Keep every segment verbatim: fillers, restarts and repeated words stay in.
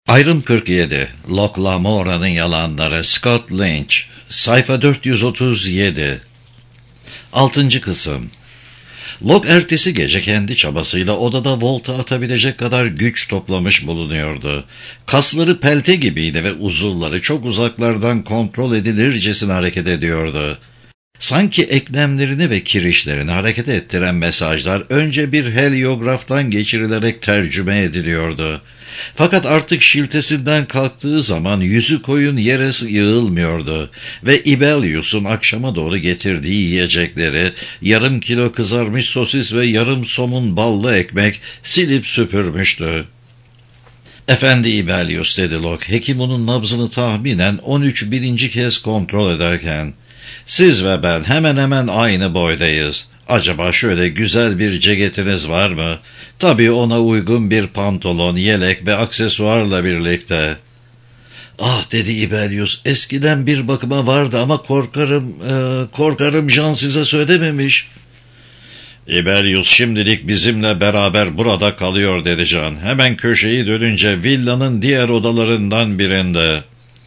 Ayrım kırk yedi. Locke Lamora'nın yalanları. Scott Lynch. Sayfa dört yüz otuz yedi. Altıncı kısım. Locke ertesi gece kendi çabasıyla odada volta atabilecek kadar güç toplamış bulunuyordu. Kasları pelte gibiydi ve uzuvları çok uzaklardan kontrol edilircesine hareket ediyordu. Sanki eklemlerini ve kirişlerini hareket ettiren mesajlar önce bir heliograftan geçirilerek tercüme ediliyordu. Fakat artık şiltesinden kalktığı zaman yüzü koyun yere yığılmıyordu ve Ibelius'un akşama doğru getirdiği yiyecekleri, yarım kilo kızarmış sosis ve yarım somun ballı ekmek silip süpürmüştü. "Efendi Ibelius," dedi Locke, hekim onun nabzını tahminen on üç bininci kez kontrol ederken, "siz ve ben hemen hemen aynı boydayız. Acaba şöyle güzel bir ceketiniz var mı? Tabii ona uygun bir pantolon, yelek ve aksesuarla birlikte." "Ah," dedi Ibelius, "eskiden bir bakıma vardı ama korkarım, e, korkarım Jean size söylememiş." "Ibelius şimdilik bizimle beraber burada kalıyor," dedi Jean. "Hemen köşeyi dönünce villanın diğer odalarından birinde."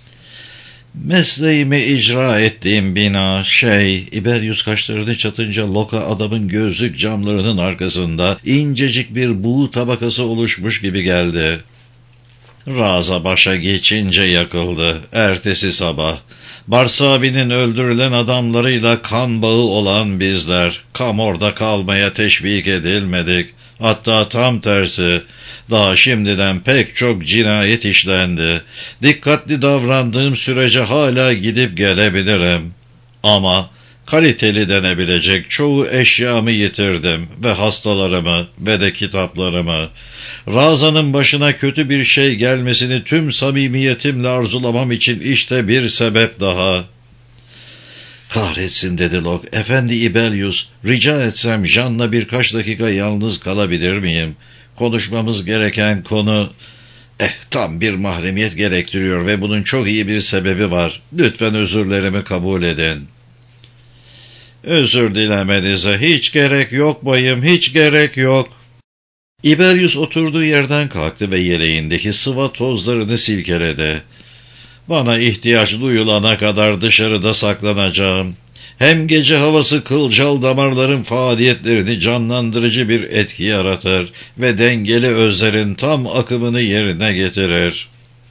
"Mesleğimi icra ettiğim bina, şey..." Ibelius kaşlarını çatınca Locke'a adamın gözlük camlarının arkasında incecik bir buğu tabakası oluşmuş gibi geldi. "Raza başa geçince yakıldı. Ertesi sabah. Barsavi'nin öldürülen adamlarıyla kan bağı olan bizler, Camor'da kalmaya teşvik edilmedik. Hatta tam tersi, daha şimdiden pek çok cinayet işlendi. Dikkatli davrandığım sürece hala gidip gelebilirim. Ama kaliteli denebilecek çoğu eşyamı yitirdim ve hastalarımı ve de kitaplarımı. Raza'nın başına kötü bir şey gelmesini tüm samimiyetimle arzulamam için işte bir sebep daha." "Kahretsin," dedi Locke. "Efendi Ibelius, rica etsem Jean'la birkaç dakika yalnız kalabilir miyim? Konuşmamız gereken konu... Eh, tam bir mahremiyet gerektiriyor ve bunun çok iyi bir sebebi var. Lütfen özürlerimi kabul edin." "Özür dilemenize hiç gerek yok bayım, hiç gerek yok." Ibelius oturduğu yerden kalktı ve yeleğindeki sıva tozlarını silkeledi. "Bana ihtiyaç duyulana kadar dışarıda saklanacağım. Hem gece havası kılcal damarların faaliyetlerini canlandırıcı bir etki yaratır ve dengeli özlerin tam akımını yerine getirir."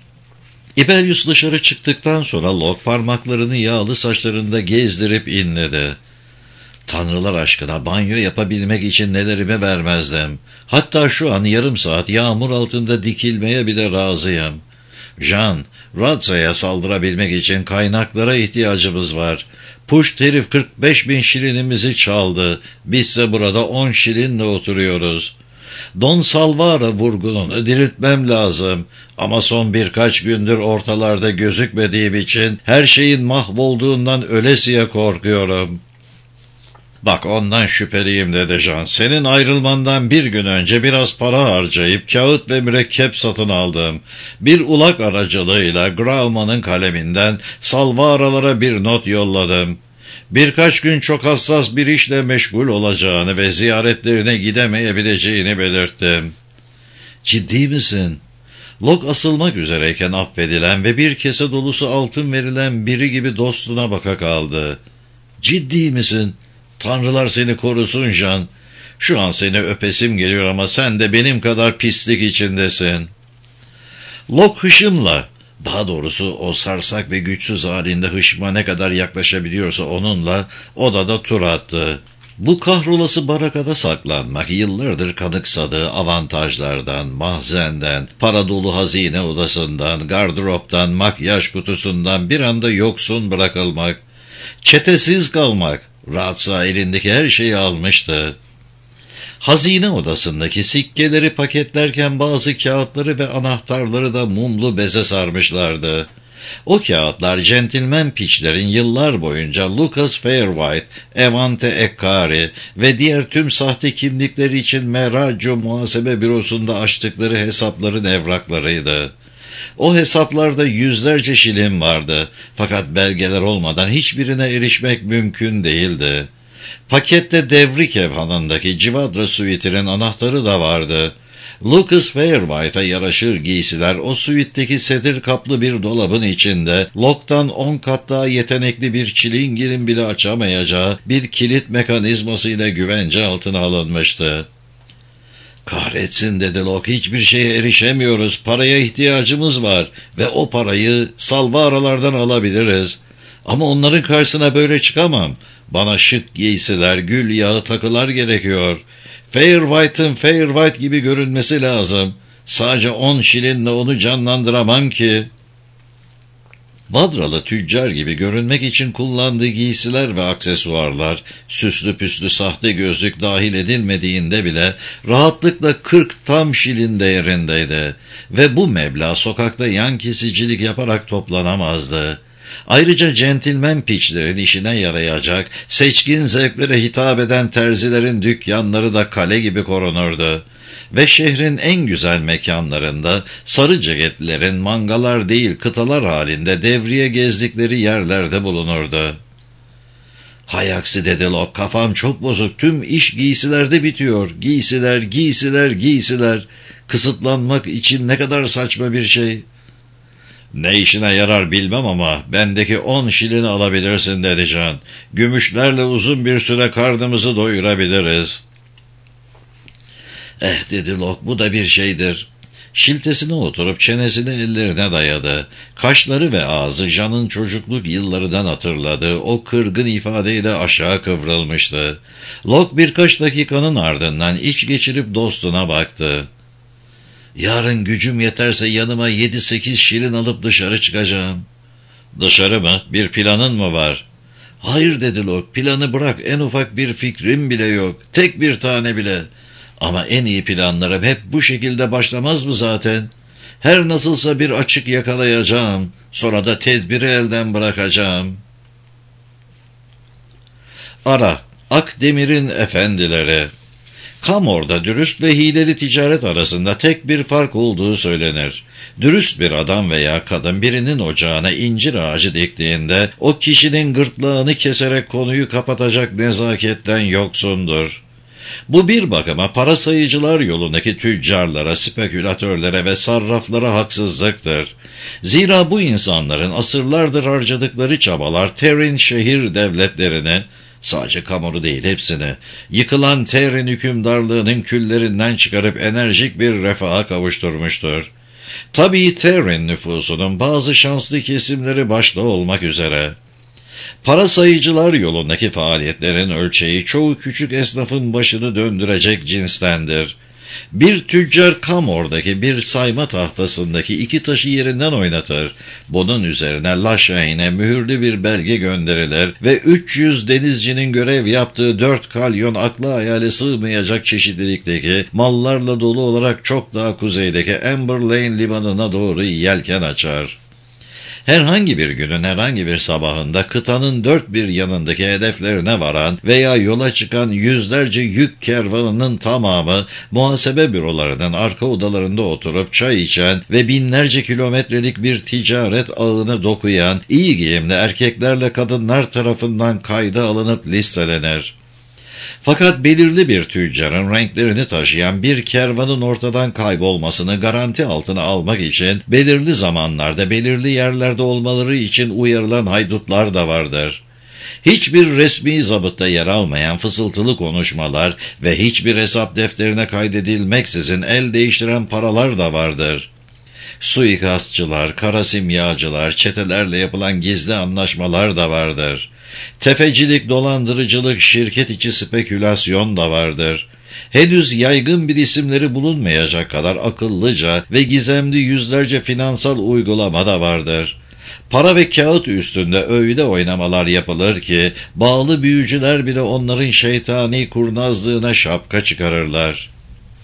Ibelius dışarı çıktıktan sonra Locke parmaklarını yağlı saçlarında gezdirip inledi. "Tanrılar aşkına, banyo yapabilmek için nelerimi vermezdim. Hatta şu an yarım saat yağmur altında dikilmeye bile razıyım. Jean, Raza'ya saldırabilmek için kaynaklara ihtiyacımız var. Puşt herif kırk beş bin şilinimizi çaldı. Bizse burada on şilinle oturuyoruz. Don Salvara vurgununu diriltmem lazım. Ama son birkaç gündür ortalarda gözükmediğim için her şeyin mahvolduğundan ölesiye korkuyorum." "Bak, ondan şüpheliyim," dedi Jean. "Senin ayrılmandan bir gün önce biraz para harcayıp kağıt ve mürekkep satın aldım. Bir ulak aracılığıyla Grauman'ın kaleminden Salvaralara bir not yolladım. Birkaç gün çok hassas bir işle meşgul olacağını ve ziyaretlerine gidemeyebileceğini belirttim." "Ciddi misin?" Locke asılmak üzereyken affedilen ve bir kese dolusu altın verilen biri gibi dostuna baka kaldı. "Ciddi misin? Tanrılar seni korusun Jean. Şu an seni öpesim geliyor ama sen de benim kadar pislik içindesin." Locke hışımla, daha doğrusu o sarsak ve güçsüz halinde hışma ne kadar yaklaşabiliyorsa onunla odada tur attı. Bu kahrolası barakada saklanmak yıllardır kanıksadığı avantajlardan, mahzenden, para dolu hazine odasından, gardıroptan, makyaj kutusundan bir anda yoksun bırakılmak, çetesiz kalmak. Rahatsa elindeki her şeyi almıştı. Hazine odasındaki sikkeleri paketlerken bazı kağıtları ve anahtarları da mumlu beze sarmışlardı. O kağıtlar centilmen piçlerin yıllar boyunca Lucas Fairwhite, Evante Ekkari ve diğer tüm sahte kimlikleri için Meraggio Muhasebe Bürosu'nda açtıkları hesapların evraklarıydı. O hesaplarda yüzlerce şilin vardı. Fakat belgeler olmadan hiçbirine erişmek mümkün değildi. Pakette Devrik Evhanı'ndaki Civadra suitinin anahtarı da vardı. Lucas Fairwhite'a yaraşır giysiler o suitteki sedir kaplı bir dolabın içinde, Locke'tan on kat daha yetenekli bir çilinginin bile açamayacağı bir kilit mekanizmasıyla güvence altına alınmıştı. "Kahretsin," dedi Locke, "hiçbir şeye erişemiyoruz, paraya ihtiyacımız var ve o parayı Salvaralardan alabiliriz. Ama onların karşısına böyle çıkamam. Bana şık giysiler, gül yağı, takılar gerekiyor. Fairwhite'ın Fairwhite gibi görünmesi lazım. Sadece on şilinle onu canlandıramam ki." Badralı tüccar gibi görünmek için kullandığı giysiler ve aksesuarlar, süslü püslü sahte gözlük dahil edilmediğinde bile rahatlıkla kırk tam şilin değerindeydi ve bu meblağ sokakta yan kesicilik yaparak toplanamazdı. Ayrıca centilmen piçlerin işine yarayacak, seçkin zevklere hitap eden terzilerin dükkanları da kale gibi korunurdu. Ve şehrin en güzel mekanlarında sarı ceketlerin mangalar değil kıtalar halinde devriye gezdikleri yerlerde bulunurdu. "Hay aksi," dedi Locke, "kafam çok bozuk, tüm iş giysilerde bitiyor. Giysiler, giysiler, giysiler. Kısıtlanmak için ne kadar saçma bir şey." "Ne işine yarar bilmem ama bendeki on şilini alabilirsin," dedi Can. "Gümüşlerle uzun bir süre karnımızı doyurabiliriz." "Eh," dedi Locke, "bu da bir şeydir." Şiltesine oturup çenesini ellerine dayadı. Kaşları ve ağzı Jan'ın çocukluk yıllarından hatırladığı o kırgın ifadeyle aşağı kıvrılmıştı. Locke birkaç dakikanın ardından iç geçirip dostuna baktı. "Yarın gücüm yeterse yanıma yedi sekiz şilin alıp dışarı çıkacağım." "Dışarı mı? Bir planın mı var?" "Hayır," dedi Locke, "planı bırak, en ufak bir fikrim bile yok. Tek bir tane bile. Ama en iyi planlarım hep bu şekilde başlamaz mı zaten? Her nasılsa bir açık yakalayacağım. Sonra da tedbiri elden bırakacağım." Ara, Akdemir'in efendileri. Kamor'da dürüst ve hileli ticaret arasında tek bir fark olduğu söylenir. Dürüst bir adam veya kadın birinin ocağına incir ağacı diktiğinde o kişinin gırtlağını keserek konuyu kapatacak nezaketten yoksundur. Bu bir bakıma para sayıcılar yolundaki tüccarlara, spekülatörlere ve sarraflara haksızlıktır. Zira bu insanların asırlardır harcadıkları çabalar Terran şehir devletlerini, sadece Kamor'u değil hepsini, yıkılan Terran hükümdarlığının küllerinden çıkarıp enerjik bir refaha kavuşturmuştur. Tabii Terran nüfusunun bazı şanslı kesimleri başta olmak üzere. Para sayıcılar yolundaki faaliyetlerin ölçeği çoğu küçük esnafın başını döndürecek cinstendir. Bir tüccar Kamor'daki bir sayma tahtasındaki iki taşı yerinden oynatır. Bunun üzerine Laşayn'e mühürlü bir belge gönderilir ve üç yüz denizcinin görev yaptığı dört kalyon akla hayale sığmayacak çeşitlilikteki mallarla dolu olarak çok daha kuzeydeki Amber Lane limanına doğru yelken açar. Herhangi bir günün herhangi bir sabahında kıtanın dört bir yanındaki hedeflerine varan veya yola çıkan yüzlerce yük kervanının tamamı muhasebe bürolarının arka odalarında oturup çay içen ve binlerce kilometrelik bir ticaret ağını dokuyan iyi giyimli erkeklerle kadınlar tarafından kayda alınıp listelenir. Fakat belirli bir tüccarın renklerini taşıyan bir kervanın ortadan kaybolmasını garanti altına almak için belirli zamanlarda belirli yerlerde olmaları için uyarılan haydutlar da vardır. Hiçbir resmi zabıtta yer almayan fısıltılı konuşmalar ve hiçbir hesap defterine kaydedilmeksizin el değiştiren paralar da vardır. Suikastçılar, kara simyacılar, çetelerle yapılan gizli anlaşmalar da vardır. Tefecilik, dolandırıcılık, şirket içi spekülasyon da vardır. Henüz yaygın bir isimleri bulunmayacak kadar akıllıca ve gizemli yüzlerce finansal uygulama da vardır. Para ve kağıt üstünde öyle oynamalar yapılır ki bağlı büyücüler bile onların şeytani kurnazlığına şapka çıkarırlar.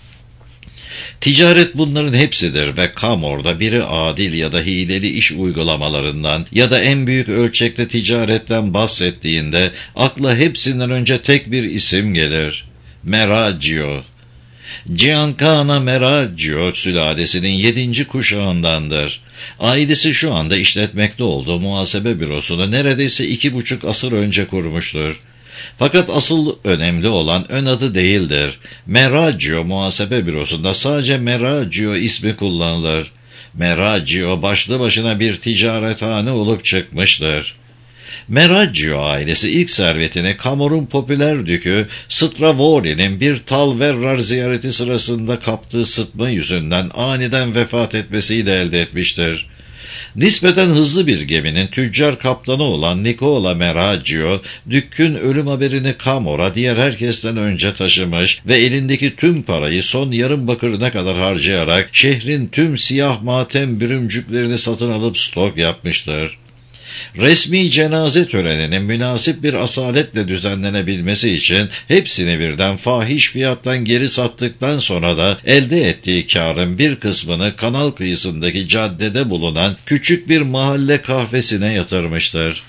Ticaret bunların hepsidir ve Kamor'da biri adil ya da hileli iş uygulamalarından ya da en büyük ölçekte ticaretten bahsettiğinde akla hepsinden önce tek bir isim gelir. Meraggio. Giancana Meraggio sülalesinin yedinci kuşağındandır. Ailesi şu anda işletmekte olduğu muhasebe bürosunu neredeyse iki buçuk asır önce kurmuştur. Fakat asıl önemli olan ön adı değildir. Meragio Muhasebe Bürosu'nda sadece Meragio ismi kullanılır. Meragio başlı başına bir ticarethane olup çıkmıştır. Meragio ailesi ilk servetini Camorr'un popüler dükü Stravori'nin bir Talverrar ziyareti sırasında kaptığı sıtma yüzünden aniden vefat etmesiyle elde etmiştir. Nispeten hızlı bir geminin tüccar kaptanı olan Nicola Meragio, dükkün ölüm haberini Camorr'a diğer herkesten önce taşımış ve elindeki tüm parayı son yarım bakırına kadar harcayarak şehrin tüm siyah matem bürümcüklerini satın alıp stok yapmıştır. Resmi cenaze töreninin münasip bir asaletle düzenlenebilmesi için hepsini birden fahiş fiyattan geri sattıktan sonra da elde ettiği kârın bir kısmını kanal kıyısındaki caddede bulunan küçük bir mahalle kahvesine yatırmıştır.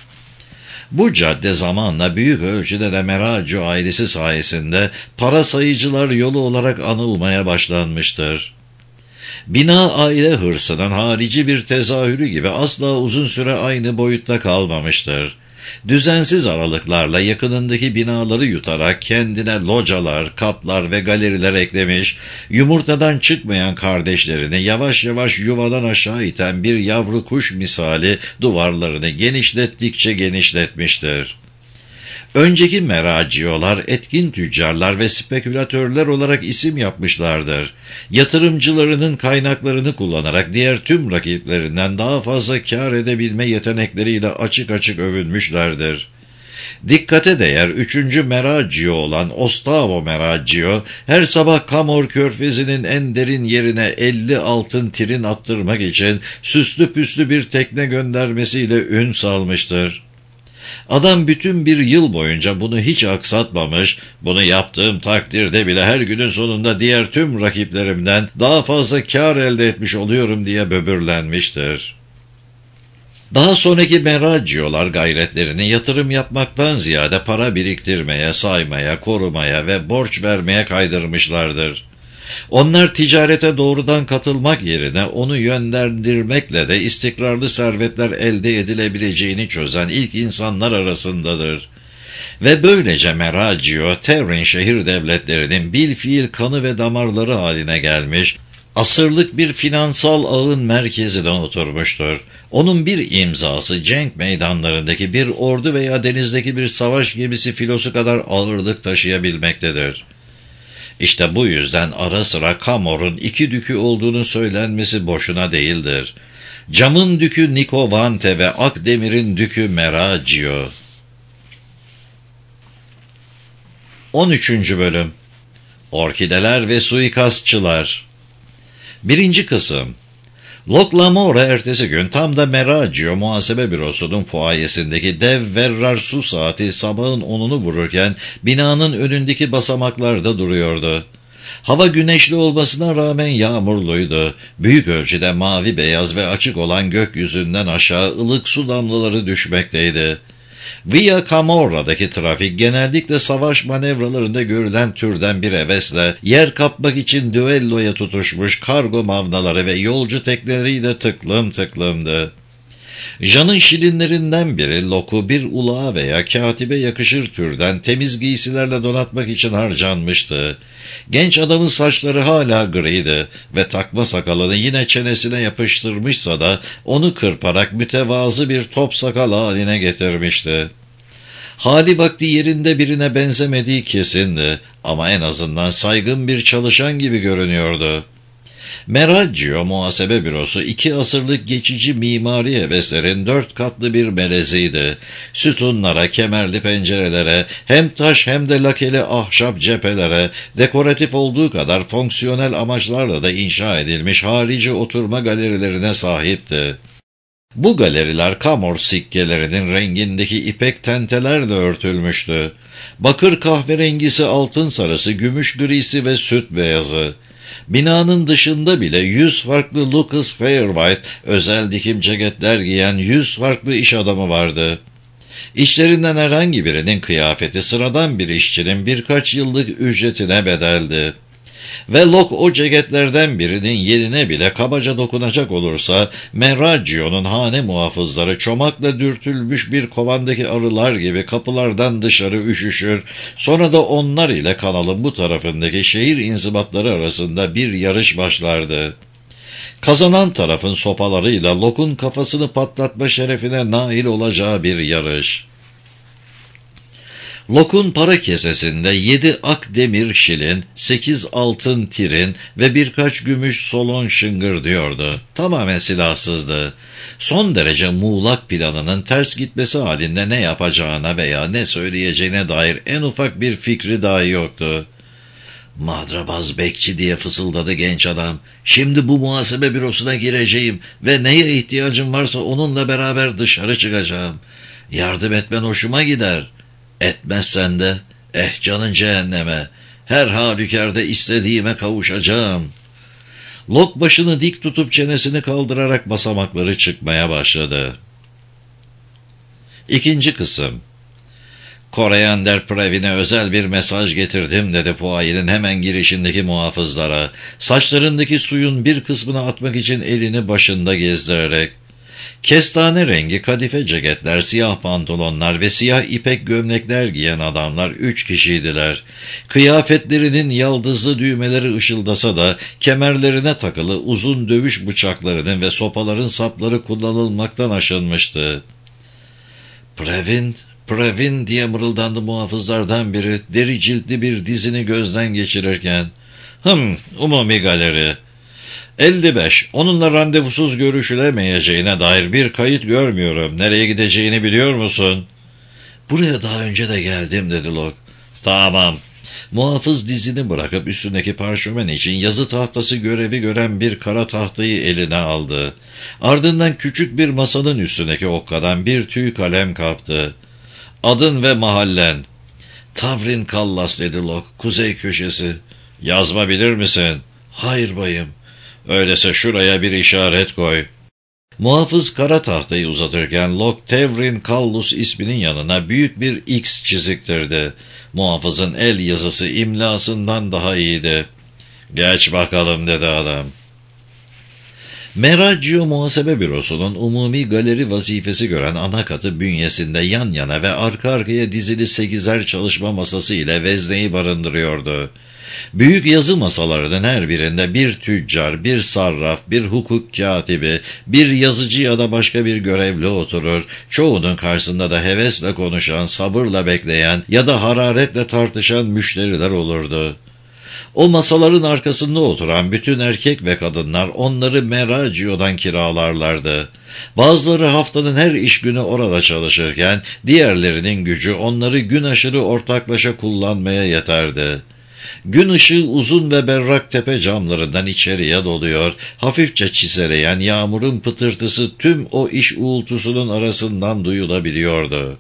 Bu cadde zamanla büyük ölçüde de Meragio ailesi sayesinde para sayıcılar yolu olarak anılmaya başlanmıştır. Bina aile hırsının harici bir tezahürü gibi asla uzun süre aynı boyutta kalmamıştır. Düzensiz aralıklarla yakınındaki binaları yutarak kendine localar, katlar ve galeriler eklemiş, yumurtadan çıkmayan kardeşlerini yavaş yavaş yuvadan aşağı iten bir yavru kuş misali duvarlarını genişlettikçe genişletmiştir. Önceki Meragio'lar etkin tüccarlar ve spekülatörler olarak isim yapmışlardır. Yatırımcılarının kaynaklarını kullanarak diğer tüm rakiplerinden daha fazla kâr edebilme yetenekleriyle açık açık övünmüşlerdir. Dikkate değer üçüncü Meragio olan Ostavo Meragio, her sabah Camorr körfezinin en derin yerine elli altın trin attırmak için süslü püslü bir tekne göndermesiyle ün salmıştır. Adam bütün bir yıl boyunca bunu hiç aksatmamış, bunu yaptığım takdirde bile her günün sonunda diğer tüm rakiplerimden daha fazla kâr elde etmiş oluyorum diye böbürlenmiştir. Daha sonraki Meragio'lar gayretlerini yatırım yapmaktan ziyade para biriktirmeye, saymaya, korumaya ve borç vermeye kaydırmışlardır. Onlar ticarete doğrudan katılmak yerine onu yönlendirmekle de istikrarlı servetler elde edilebileceğini çözen ilk insanlar arasındadır. Ve böylece Meragio, Terrin şehir devletlerinin bilfiil kanı ve damarları haline gelmiş, asırlık bir finansal ağın merkezine oturmuştur. Onun bir imzası cenk meydanlarındaki bir ordu veya denizdeki bir savaş gemisi filosu kadar ağırlık taşıyabilmektedir. İşte bu yüzden ara sıra Camorr'un iki dükü olduğunu söylenmesi boşuna değildir. Cam'ın dükü Nikovante ve Akdemir'in dükü Meragio. on üçüncü Bölüm Orkideler ve Suikastçılar. Birinci Kısım. Loc'Lamora ertesi gün tam da Meragio Muhasebe Bürosu'nun fuayesindeki dev Verrar su saati sabahın onunu vururken binanın önündeki basamaklarda duruyordu. Hava güneşli olmasına rağmen yağmurluydu. Büyük ölçüde mavi beyaz ve açık olan gökyüzünden aşağı ılık su damlaları düşmekteydi. Via Camorra'daki trafik genellikle savaş manevralarında görülen türden bir hevesle yer kapmak için düelloya tutuşmuş kargo mavnaları ve yolcu tekneleriyle tıklım tıklımdı. Jan'ın şilinlerinden biri Loc'u bir ulağa veya katibe yakışır türden temiz giysilerle donatmak için harcanmıştı. Genç adamın saçları hala griydi ve takma sakalını yine çenesine yapıştırmışsa da onu kırparak mütevazı bir top sakal haline getirmişti. Hali vakti yerinde birine benzemediği kesindi ama en azından saygın bir çalışan gibi görünüyordu. Meragio Muhasebe Bürosu iki asırlık geçici mimari heveslerin dört katlı bir meleziydi. Sütunlara, kemerli pencerelere, hem taş hem de lakeli ahşap cephelere, dekoratif olduğu kadar fonksiyonel amaçlarla da inşa edilmiş harici oturma galerilerine sahipti. Bu galeriler Camorr sikkelerinin rengindeki ipek tentelerle örtülmüştü. Bakır kahverengisi, altın sarısı, gümüş grisi ve süt beyazı. Binanın dışında bile yüz farklı Lucas Fairwhite özel dikim ceketler giyen yüz farklı iş adamı vardı. İşlerinden herhangi birinin kıyafeti sıradan bir işçinin birkaç yıllık ücretine bedeldi. Ve Locke o ceketlerden birinin yerine bile kabaca dokunacak olursa, Meragio'nun hane muhafızları çomakla dürtülmüş bir kovandaki arılar gibi kapılardan dışarı üşüşür, sonra da onlar ile kanalın bu tarafındaki şehir inzibatları arasında bir yarış başlardı. Kazanan tarafın sopalarıyla Locke'un kafasını patlatma şerefine nail olacağı bir yarış. Locke'un para kesesinde yedi ak demir şilin, sekiz altın tirin ve birkaç gümüş solon şıngırdıyordu. Tamamen silahsızdı. Son derece muğlak planının ters gitmesi halinde ne yapacağına veya ne söyleyeceğine dair en ufak bir fikri dahi yoktu. "Madrabaz bekçi," diye fısıldadı genç adam. "Şimdi bu muhasebe bürosuna gireceğim ve neye ihtiyacım varsa onunla beraber dışarı çıkacağım. Yardım etmen hoşuma gider. Etmezsen de eh canın cehenneme. Her halükarda istediğime kavuşacağım." Locke başını dik tutup çenesini kaldırarak basamakları çıkmaya başladı. İkinci kısım. "Koriander Previn'e özel bir mesaj getirdim," dedi fuayenin hemen girişindeki muhafızlara, saçlarındaki suyun bir kısmını atmak için elini başında gezdirerek. Kestane rengi kadife ceketler, siyah pantolonlar ve siyah ipek gömlekler giyen adamlar üç kişiydiler. Kıyafetlerinin yaldızlı düğmeleri ışıldasa da kemerlerine takılı uzun dövüş bıçaklarının ve sopaların sapları kullanılmaktan aşınmıştı. "Previn, Previn," diye mırıldandı muhafızlardan biri, deri ciltli bir dizini gözden geçirirken. "Hım, umumi galeri. elli beş. Onunla randevusuz görüşülemeyeceğine dair bir kayıt görmüyorum. Nereye gideceğini biliyor musun?" "Buraya daha önce de geldim," dedi Locke. "Tamam." Muhafız dizini bırakıp üstündeki parşömen için yazı tahtası görevi gören bir kara tahtayı eline aldı. Ardından küçük bir masanın üstündeki okkadan bir tüy kalem kaptı. "Adın ve mahallen?" "Tavrin Kallas," dedi Locke. "Kuzey köşesi." "Yazma bilir misin?" "Hayır bayım." "Öyleyse şuraya bir işaret koy." Muhafız kara tahtayı uzatırken Locke Tevrin Kallus isminin yanına büyük bir X çiziktirdi. Muhafızın el yazısı imlasından daha iyiydi. "Geç bakalım," dedi adam. Meragio Muhasebe Bürosu'nun umumi galeri vazifesi gören ana katı bünyesinde yan yana ve arka arkaya dizili sekizer çalışma masası ile vezneyi barındırıyordu. Büyük yazı masalarının her birinde bir tüccar, bir sarraf, bir hukuk katibi, bir yazıcı ya da başka bir görevli oturur. Çoğunun karşısında da hevesle konuşan, sabırla bekleyen ya da hararetle tartışan müşteriler olurdu. O masaların arkasında oturan bütün erkek ve kadınlar onları Meragio'dan kiralarlardı. Bazıları haftanın her iş günü orada çalışırken diğerlerinin gücü onları gün aşırı ortaklaşa kullanmaya yeterdi. Gün ışığı uzun ve berrak tepe camlarından içeriye doluyor, hafifçe çiseleyen yağmurun pıtırtısı tüm o iş uğultusunun arasından duyulabiliyordu.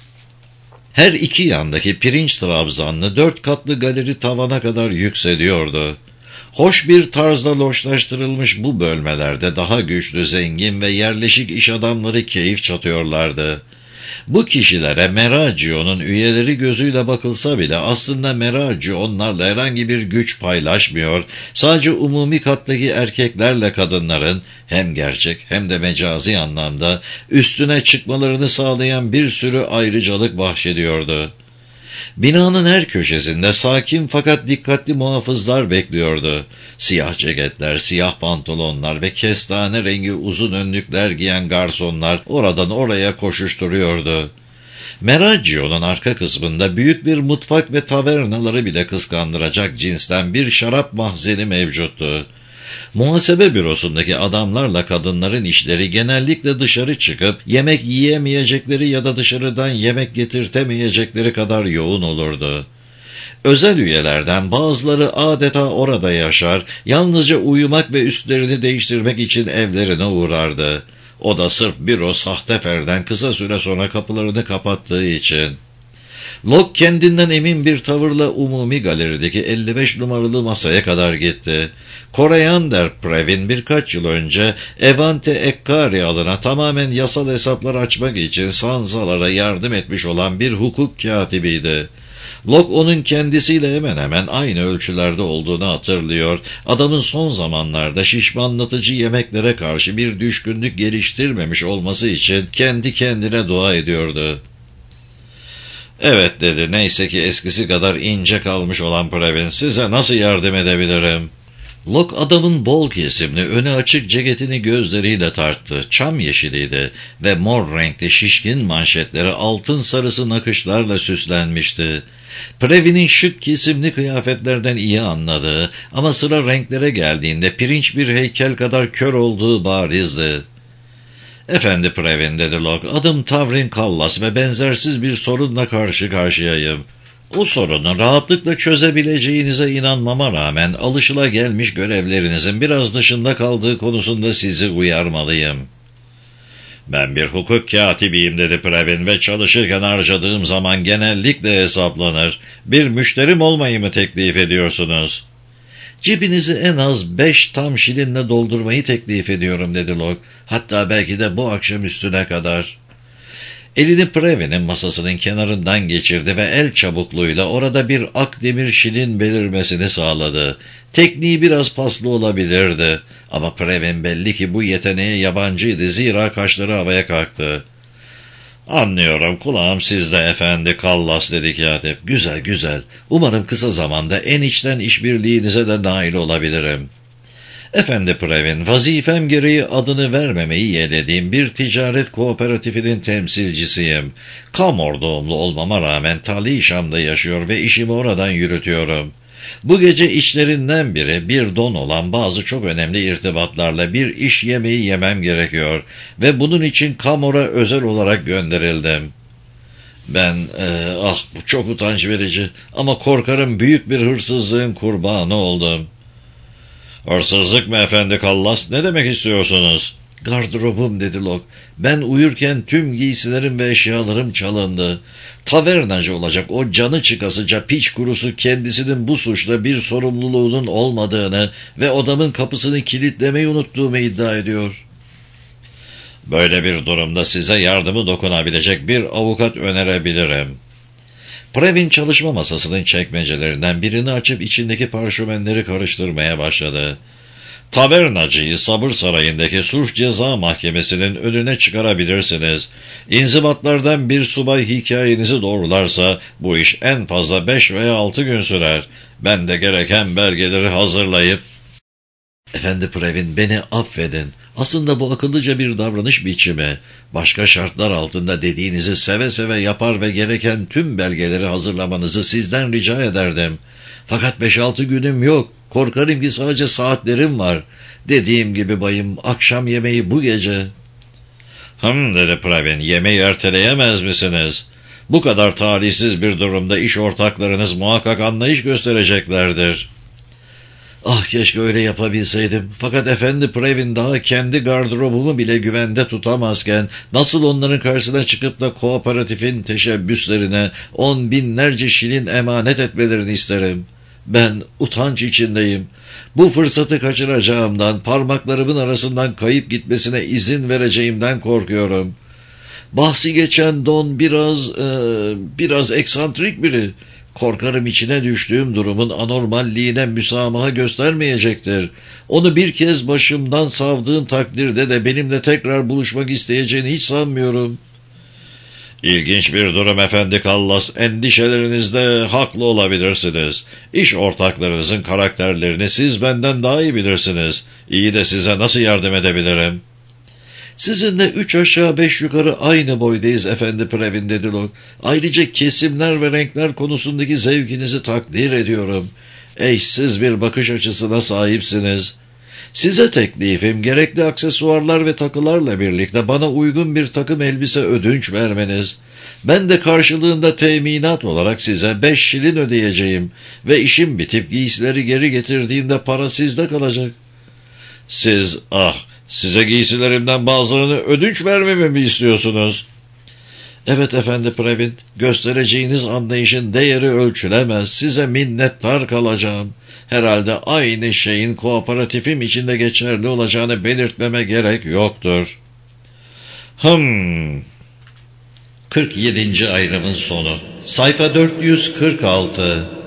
Her iki yandaki pirinç trabzanlı dört katlı galeri tavana kadar yükseliyordu. Hoş bir tarzda loşlaştırılmış bu bölmelerde daha güçlü, zengin ve yerleşik iş adamları keyif çatıyorlardı. Bu kişilere Meragio'nun üyeleri gözüyle bakılsa bile aslında Meragio onlarla herhangi bir güç paylaşmıyor, sadece umumi kattaki erkeklerle kadınların hem gerçek hem de mecazi anlamda üstüne çıkmalarını sağlayan bir sürü ayrıcalık bahşediyordu. Binanın her köşesinde sakin fakat dikkatli muhafızlar bekliyordu. Siyah ceketler, siyah pantolonlar ve kestane rengi uzun önlükler giyen garsonlar oradan oraya koşuşturuyordu. Meragio'nun arka kısmında büyük bir mutfak ve tavernaları bile kıskandıracak cinsten bir şarap mahzeni mevcuttu. Muhasebe bürosundaki adamlarla kadınların işleri genellikle dışarı çıkıp yemek yiyemeyecekleri ya da dışarıdan yemek getirtemeyecekleri kadar yoğun olurdu. Özel üyelerden bazıları adeta orada yaşar, yalnızca uyumak ve üstlerini değiştirmek için evlerine uğrardı. O da sırf büro sahteferden kısa süre sonra kapılarını kapattığı için. Locke kendinden emin bir tavırla umumi galerideki elli beş numaralı masaya kadar gitti. Koriander Previn birkaç yıl önce Evante Ekkari adına tamamen yasal hesaplar açmak için Sanzalara yardım etmiş olan bir hukuk katibiydi. Locke onun kendisiyle hemen hemen aynı ölçülerde olduğunu hatırlıyor. Adamın son zamanlarda şişmanlatıcı yemeklere karşı bir düşkünlük geliştirmemiş olması için kendi kendine dua ediyordu. "Evet," dedi, "neyse ki eskisi kadar ince kalmış olan Previn. Size nasıl yardım edebilirim?" Locke adamın bol kesimli, önü açık ceketini gözleriyle tarttı. Çam yeşiliydi ve mor renkli şişkin manşetleri altın sarısı nakışlarla süslenmişti. Previn'in şık kesimli kıyafetlerden iyi anladığı ama sıra renklere geldiğinde pirinç bir heykel kadar kör olduğu barizdi. "Efendi Previn," dedi Locke, "adım Tavrin Kallas ve benzersiz bir sorunla karşı karşıyayım. O sorunu rahatlıkla çözebileceğinize inanmama rağmen alışılagelmiş görevlerinizin biraz dışında kaldığı konusunda sizi uyarmalıyım." "Ben bir hukuk katibiyim," dedi Previn, "ve çalışırken harcadığım zaman genellikle hesaplanır. Bir müşterim olmayı mı teklif ediyorsunuz?" "Cebinizi en az beş tam şilinle doldurmayı teklif ediyorum," dedi Locke. "Hatta belki de bu akşam üstüne kadar." Elini Previn'in masasının kenarından geçirdi ve el çabukluğuyla orada bir ak demir şilin belirmesini sağladı. Tekniği biraz paslı olabilirdi ama Previn belli ki bu yeteneğe yabancıydı, zira kaşları havaya kalktı. "Anlıyorum, kulağım sizde efendi Kallas," dedi katip. "Güzel güzel. Umarım kısa zamanda en içten işbirliğinize de nail olabilirim." "Efendi Previn, vazifem gereği adını vermemeyi yeğlediğim bir ticaret kooperatifinin temsilcisiyim. Kamor doğumlu olmama rağmen Tali Şam'da yaşıyor ve işimi oradan yürütüyorum. Bu gece içlerinden biri bir don olan bazı çok önemli irtibatlarla bir iş yemeği yemem gerekiyor ve bunun için Kamor'a özel olarak gönderildim. Ben, e, ah bu çok utanç verici ama korkarım büyük bir hırsızlığın kurbanı oldum." "Hırsızlık mı efendi Kallas? Ne demek istiyorsunuz?" "Gardırobum," dedi Locke. "Ben uyurken tüm giysilerim ve eşyalarım çalındı. Tavernacı olacak o canı çıkasıca piç kurusu kendisinin bu suçla bir sorumluluğunun olmadığını ve odamın kapısını kilitlemeyi unuttuğumu iddia ediyor." "Böyle bir durumda size yardımı dokunabilecek bir avukat önerebilirim." Previn çalışma masasının çekmecelerinden birini açıp içindeki parşömenleri karıştırmaya başladı. "Tavernacıyı Sabır Sarayı'ndaki Sulh Ceza Mahkemesi'nin önüne çıkarabilirsiniz. İnzibatlardan bir subay hikayenizi doğrularsa bu iş en fazla beş veya altı gün sürer. Ben de gereken belgeleri hazırlayıp..." "Efendi Previn, beni affedin. Aslında bu akıllıca bir davranış biçimi. Başka şartlar altında dediğinizi seve seve yapar ve gereken tüm belgeleri hazırlamanızı sizden rica ederdim. Fakat beş altı günüm yok. Korkarım ki sadece saatlerim var. Dediğim gibi bayım, akşam yemeği bu gece." "Hım," dedi Previn, "yemeği erteleyemez misiniz? Bu kadar talihsiz bir durumda iş ortaklarınız muhakkak anlayış göstereceklerdir." "Ah, keşke öyle yapabilseydim. Fakat efendi Previn, daha kendi gardırobumu bile güvende tutamazken nasıl onların karşısına çıkıp da kooperatifin teşebbüslerine on binlerce şilin emanet etmelerini isterim? Ben utanç içindeyim. Bu fırsatı kaçıracağımdan, parmaklarımın arasından kayıp gitmesine izin vereceğimden korkuyorum. Bahsi geçen don biraz, e, biraz eksantrik biri. Korkarım içine düştüğüm durumun anormalliğine müsamaha göstermeyecektir. Onu bir kez başımdan savdığım takdirde de benimle tekrar buluşmak isteyeceğini hiç sanmıyorum." "İlginç bir durum efendi Kallas. Endişelerinizde haklı olabilirsiniz. İş ortaklarınızın karakterlerini siz benden daha iyi bilirsiniz. İyi de size nasıl yardım edebilirim?" "Sizinle üç aşağı beş yukarı aynı boydayız efendi Previn," dedi Locke. "Ayrıca kesimler ve renkler konusundaki zevkinizi takdir ediyorum. Eşsiz bir bakış açısına sahipsiniz. Size teklifim, gerekli aksesuarlar ve takılarla birlikte bana uygun bir takım elbise ödünç vermeniz. Ben de karşılığında teminat olarak size beş şilin ödeyeceğim ve işim bitip giysileri geri getirdiğimde para sizde kalacak." "Siz, ah, size giysilerimden bazılarını ödünç vermemi mi istiyorsunuz?" "Evet efendi Previn, göstereceğiniz anlayışın değeri ölçülemez. Size minnettar kalacağım. Herhalde aynı şeyin kooperatifim içinde geçerli olacağını belirtmeme gerek yoktur." "Hım. kırk yedinci ayrımın sonu. Sayfa dört yüz kırk altı.